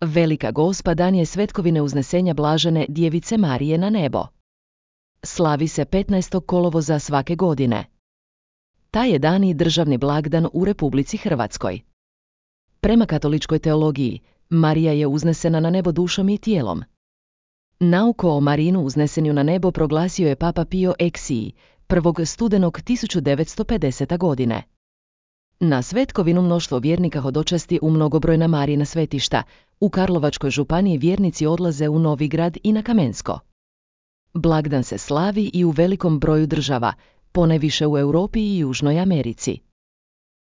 Velika Gospa dan je svetkovine uznesenja blažene Djevice Marije na nebo. Slavi se 15. kolovoza svake godine. Taj je dan i državni blagdan u Republici Hrvatskoj. Prema katoličkoj teologiji, Marija je uznesena na nebo dušom i tijelom. Nauku o Marinu uznesenju na nebo proglasio je Papa Pio X 1. studenog 1950. godine. Na svetkovinu mnoštvo vjernika hodočasti u mnogobrojna Marijina svetišta. U Karlovačkoj županiji vjernici odlaze u Novigrad i na Kamensko. Blagdan se slavi i u velikom broju država, ponajviše u Europi i Južnoj Americi.